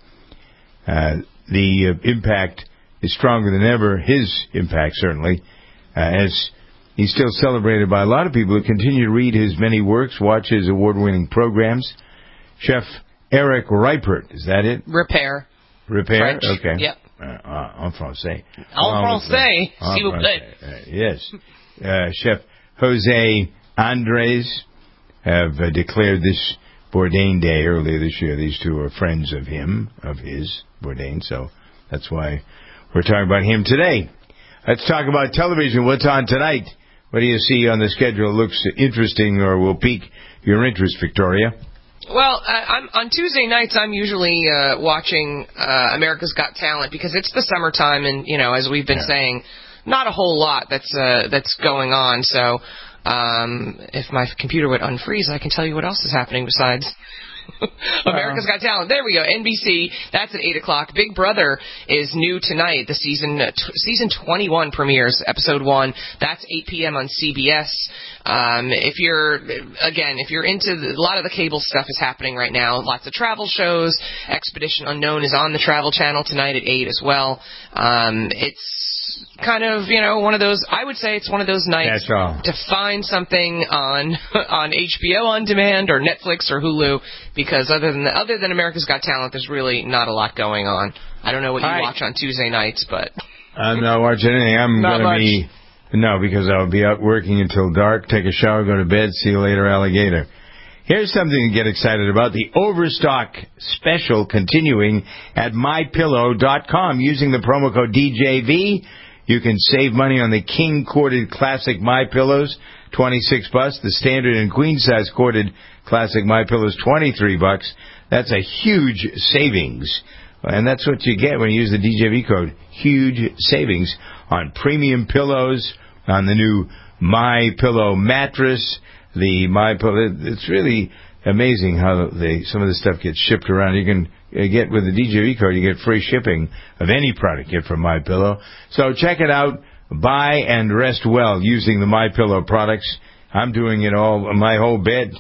Uh, the uh, impact is stronger than ever, his impact certainly, uh, as he's still celebrated by a lot of people who continue to read his many works, watch his award-winning programs. Chef Eric Ripert, is that it? Repair. Repair? French. Okay. Yep. Uh, en français. En français, s'il vous plaît. Uh, yes. Uh, Chef Jose Andres have uh, declared this Bourdain Day earlier this year. These two are friends of him, of his, Bourdain, so that's why we're talking about him today. Let's talk about television. What's on tonight? What do you see on the schedule? Looks interesting or will pique your interest, Victoria? Well, uh, I'm, on Tuesday nights, I'm usually uh, watching uh, America's Got Talent because it's the summertime, and you know, as we've been yeah. saying, not a whole lot that's uh, that's going on. So, um, if my computer would unfreeze, I can tell you what else is happening besides America's Got Talent. There we go. N B C. That's at eight o'clock. Big Brother is new tonight. The season uh, t- season twenty-one premieres, episode one. That's eight p.m. on C B S. Um, if you're, again, if you're into the, a lot of the cable stuff is happening right now. Lots of travel shows. Expedition Unknown is on the Travel Channel tonight at eight as well. Um, it's kind of, you know, one of those, I would say it's one of those nights to find something on on H B O On Demand or Netflix or Hulu, because other than the, other than America's Got Talent, there's really not a lot going on. I don't know what you Hi. watch on Tuesday nights, but I'm not watching anything. I'm going to be... No, because I'll be out working until dark, take a shower, go to bed, see you later, alligator. Here's something to get excited about. The Overstock special continuing at my pillow dot com. Using the promo code D J V, you can save money on the King Corded Classic My Pillows, twenty-six bucks. The standard and queen size corded Classic My Pillows, twenty-three bucks. That's a huge savings. And that's what you get when you use the D J V code. Huge savings on premium pillows, on the new My Pillow mattress, the My Pillow. It's really amazing how they some of the stuff gets shipped around. You can get with the D J V code, you get free shipping of any product you get from My Pillow. So check it out. Buy and rest well using the My Pillow products. I'm doing it all. My whole bed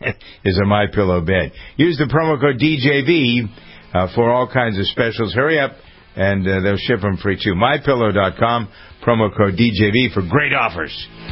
is a My Pillow bed. Use the promo code D J V uh, for all kinds of specials. Hurry up, and uh, they'll ship them free too. my pillow dot com, promo code D J V for great offers.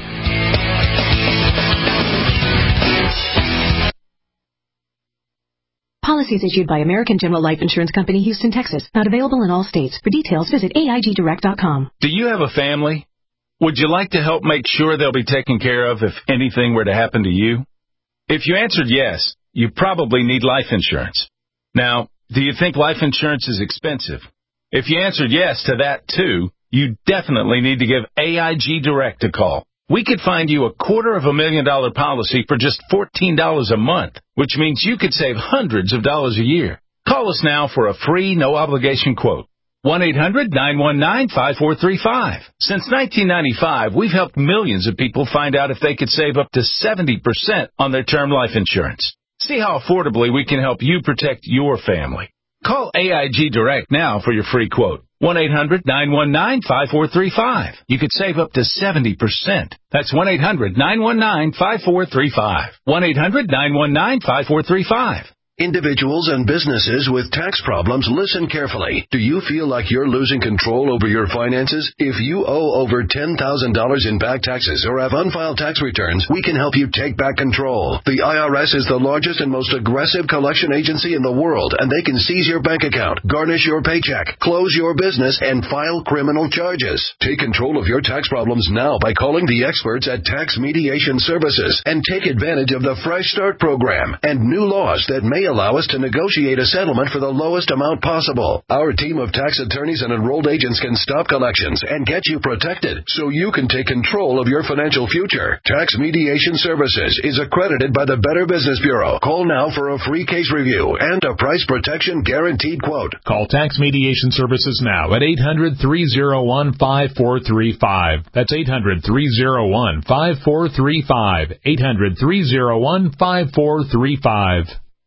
Policies issued by American General Life Insurance Company, Houston, Texas. Not available in all states. For details, visit A I G direct dot com. Do you have a family? Would you like to help make sure they'll be taken care of if anything were to happen to you? If you answered yes, you probably need life insurance. Now, do you think life insurance is expensive? If you answered yes to that too, you definitely need to give A I G Direct a call. We could find you a quarter of a million dollar policy for just fourteen dollars a month, which means you could save hundreds of dollars a year. Call us now for a free, no obligation quote. one eight hundred nine one nine five four three five. Since nineteen ninety-five, we've helped millions of people find out if they could save up to seventy percent on their term life insurance. See how affordably we can help you protect your family. Call A I G Direct now for your free quote. one eight hundred nine one nine five four three five. You could save up to seventy percent. That's one eight hundred nine one nine five four three five. one eight hundred nine one nine five four three five. Individuals and businesses with tax problems, listen carefully. Do you feel like you're losing control over your finances? If you owe over ten thousand dollars in back taxes or have unfiled tax returns, we can help you take back control. The I R S is the largest and most aggressive collection agency in the world, and they can seize your bank account, garnish your paycheck, close your business, and file criminal charges. Take control of your tax problems now by calling the experts at Tax Mediation Services and take advantage of the Fresh Start program and new laws that may allow us to negotiate a settlement for the lowest amount possible. Our team of tax attorneys and enrolled agents can stop collections and get you protected so you can take control of your financial future. Tax Mediation Services is accredited by the Better Business Bureau. Call now for a free case review and a price protection guaranteed quote. Call Tax Mediation Services now at eight hundred three oh one five four three five. That's eight hundred three oh one five four three five. eight hundred three oh one five four three five.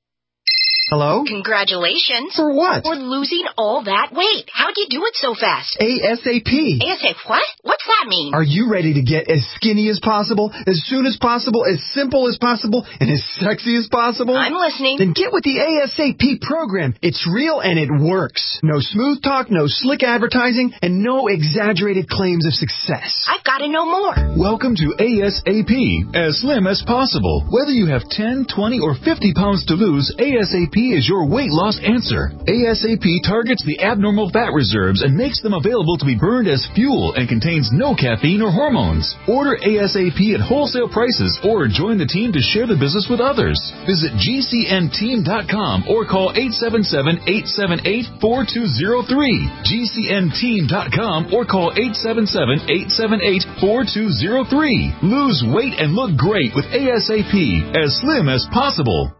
Hello? Congratulations. For what? For losing all that weight. How'd you do it so fast? ASAP. ASAP what? What's that mean? Are you ready to get as skinny as possible, as soon as possible, as simple as possible, and as sexy as possible? I'm listening. Then get with the ASAP program. It's real and it works. No smooth talk, no slick advertising, and no exaggerated claims of success. I've got to know more. Welcome to ASAP, as slim as possible. Whether you have ten, twenty, or fifty pounds to lose, ASAP is your weight loss answer. ASAP targets the abnormal fat reserves and makes them available to be burned as fuel and contains no caffeine or hormones. Order ASAP at wholesale prices or join the team to share the business with others. Visit G C N team dot com or call eight seven seven, eight seven eight, four two zero three. G C N team dot com or call eight seven seven, eight seven eight, four two zero three. Lose weight and look great with ASAP, as slim as possible.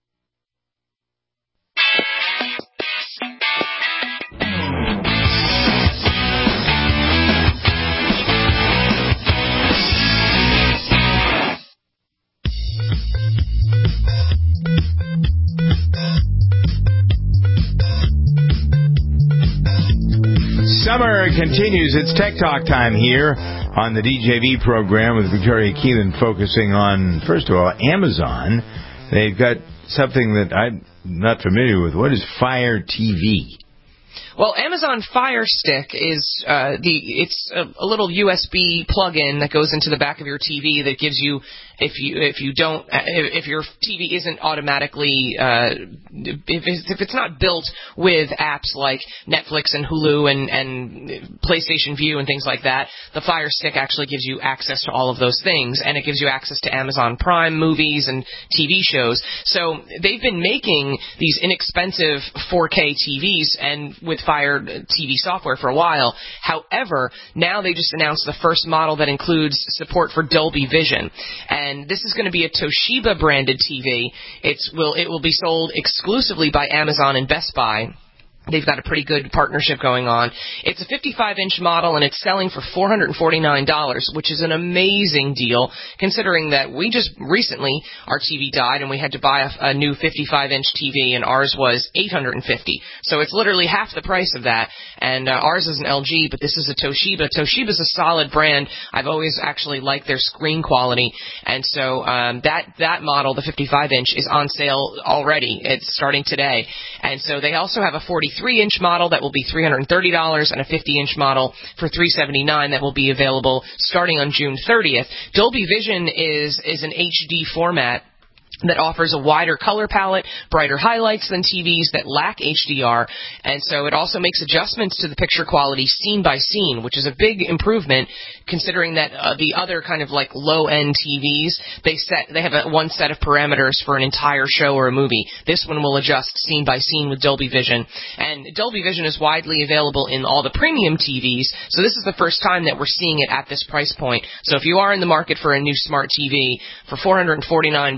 Summer continues. It's Tech Talk time here on the D J V program with Victoria Keelan, focusing on, first of all, Amazon. They've got something that I'm not familiar with. What is Fire T V? Well, Amazon Fire Stick is uh, the it's a, a little U S B plug-in that goes into the back of your T V that gives you, if you if you don't if your T V isn't automatically uh, if it's, if it's not built with apps like Netflix and Hulu and and PlayStation View and things like that, the Fire Stick actually gives you access to all of those things, and it gives you access to Amazon Prime movies and T V shows. So they've been making these inexpensive four K T Vs and with Fire T V software for a while. However, now they just announced the first model that includes support for Dolby Vision, and this is going to be a Toshiba branded T V. It's will it will be sold exclusively by Amazon and Best Buy. They've got a pretty good partnership going on. It's a fifty-five inch model, and it's selling for four hundred forty-nine dollars, which is an amazing deal, considering that we just recently, our T V died, and we had to buy a, a new fifty-five inch T V, and ours was eight hundred fifty dollars. So it's literally half the price of that, and uh, ours is an L G, but this is a Toshiba. Toshiba's a solid brand. I've always actually liked their screen quality, and so um, that, that model, the fifty-five inch, is on sale already. It's starting today, and so they also have a forty-three inch model that will be three hundred thirty dollars and a fifty inch model for three hundred seventy-nine dollars that will be available starting on June thirtieth. Dolby Vision is is an H D format that offers a wider color palette, brighter highlights than T Vs that lack H D R, and so it also makes adjustments to the picture quality scene by scene, which is a big improvement considering that uh, the other kind of like low-end T Vs, they set they have a, one set of parameters for an entire show or a movie. This one will adjust scene by scene with Dolby Vision, and Dolby Vision is widely available in all the premium T Vs, so this is the first time that we're seeing it at this price point. So if you are in the market for a new smart T V for four hundred forty-nine bucks for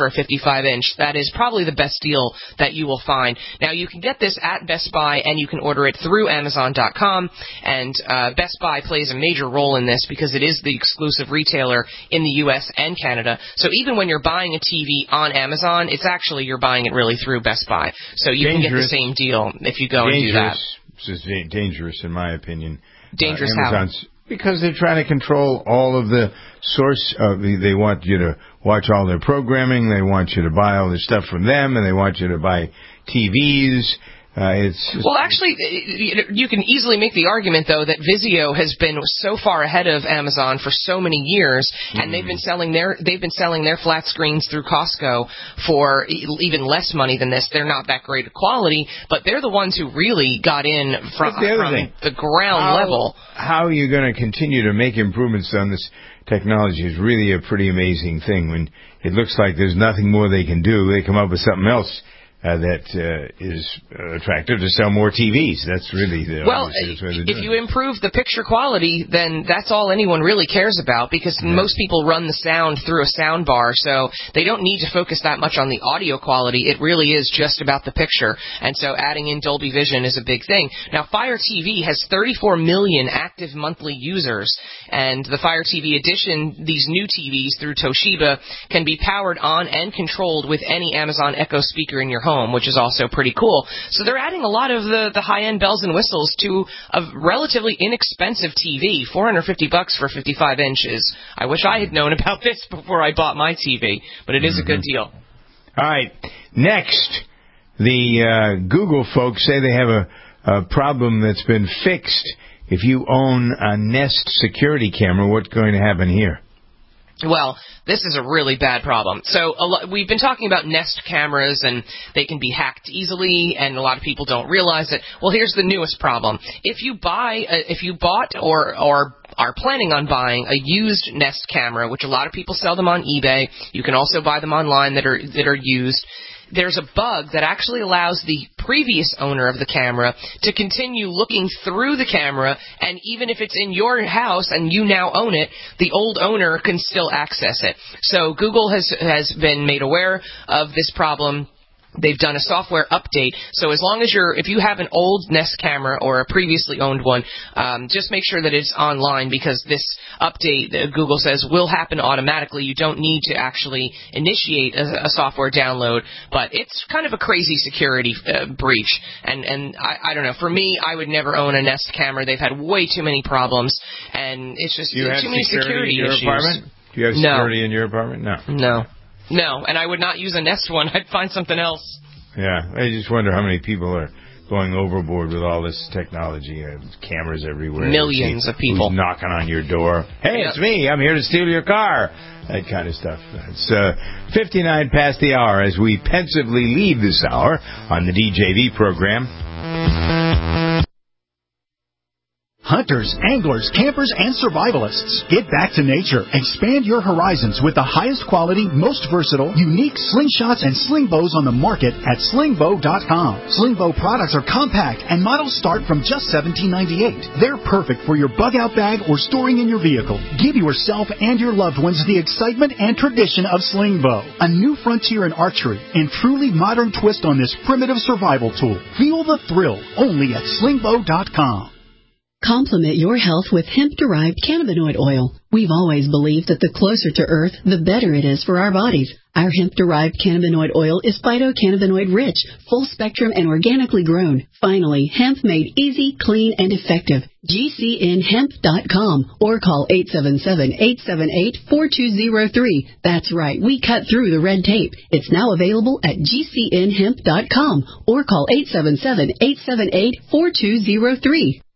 a fifty-five inch. That is probably the best deal that you will find. Now, you can get this at Best Buy, and you can order it through Amazon dot com, and uh, Best Buy plays a major role in this because it is the exclusive retailer in the U S and Canada. So even when you're buying a T V on Amazon, it's actually you're buying it really through Best Buy. So you dangerous. can get the same deal if you go dangerous. and do that. This is dangerous, in my opinion. Dangerous uh, how? Because they're trying to control all of the source. Uh, they want you to watch all their programming. They want you to buy all the stuff from them, and they want you to buy T Vs. Uh, it's well, actually, you can easily make the argument, though, that Vizio has been so far ahead of Amazon for so many years, mm. and they've been selling their they've been selling their flat screens through Costco for even less money than this. They're not that great of quality, but they're the ones who really got in from, the, from the ground how, level. How are you going to continue to make improvements on this technology is really a pretty amazing thing. When it looks like there's nothing more they can do, they come up with something else Uh, that uh, is uh, attractive to sell more T Vs. That's really the well. If you improve the picture quality, then that's all anyone really cares about, because yeah. most people run the sound through a sound bar, so they don't need to focus that much on the audio quality. It really is just about the picture, and so adding in Dolby Vision is a big thing. Now, Fire T V has thirty-four million active monthly users, and the Fire T V Edition, these new T Vs through Toshiba, can be powered on and controlled with any Amazon Echo speaker in your home. home, which is also pretty cool. So they're adding a lot of the, the high-end bells and whistles to a relatively inexpensive T V, four hundred fifty bucks for fifty-five inches. I wish I had known about this before I bought my T V, but it is mm-hmm. a good deal. All right. Next, the uh, Google folks say they have a, a problem that's been fixed. If you own a Nest security camera, what's going to happen here? Well, this is a really bad problem. So a lo- we've been talking about Nest cameras, and they can be hacked easily, and a lot of people don't realize it. Well, here's the newest problem. If you buy, a, if you bought or or are planning on buying a used Nest camera, which a lot of people sell them on eBay, you can also buy them online that are that are used. There's a bug that actually allows the previous owner of the camera to continue looking through the camera, and even if it's in your house and you now own it, the old owner can still access it. So Google has has been made aware of this problem. They've done a software update, so as long as you're, if you have an old Nest camera or a previously owned one, um, just make sure that it's online, because this update, uh, Google says, will happen automatically. You don't need to actually initiate a, a software download, but it's kind of a crazy security uh, breach, and, and I, I don't know, for me, I would never own a Nest camera. They've had way too many problems, and it's just you too many security, security in your issues. Apartment? Do you have security no. in your apartment? No. No. No, and I would not use a Nest one. I'd find something else. Yeah, I just wonder how many people are going overboard with all this technology. Uh, cameras everywhere. Millions of people. Who's knocking on your door. Hey, yep. It's me. I'm here to steal your car. That kind of stuff. It's uh, fifty-nine past the hour as we pensively leave this hour on the D J V program. Hunters, anglers, campers, and survivalists. Get back to nature. Expand your horizons with the highest quality, most versatile, unique slingshots and sling bows on the market at sling bow dot com. Sling bow products are compact, and models start from just seventeen ninety-eight. They're perfect for your bug-out bag or storing in your vehicle. Give yourself and your loved ones the excitement and tradition of sling bow. A new frontier in archery and truly modern twist on this primitive survival tool. Feel the thrill only at sling bow dot com. Complement your health with hemp-derived cannabinoid oil. We've always believed that the closer to Earth, the better it is for our bodies. Our hemp-derived cannabinoid oil is phytocannabinoid-rich, full-spectrum, and organically grown. Finally, hemp made easy, clean, and effective. G C N hemp dot com or call eight seven seven, eight seven eight, four two zero three. That's right, we cut through the red tape. It's now available at G C N hemp dot com or call eight seven seven, eight seven eight, four two zero three.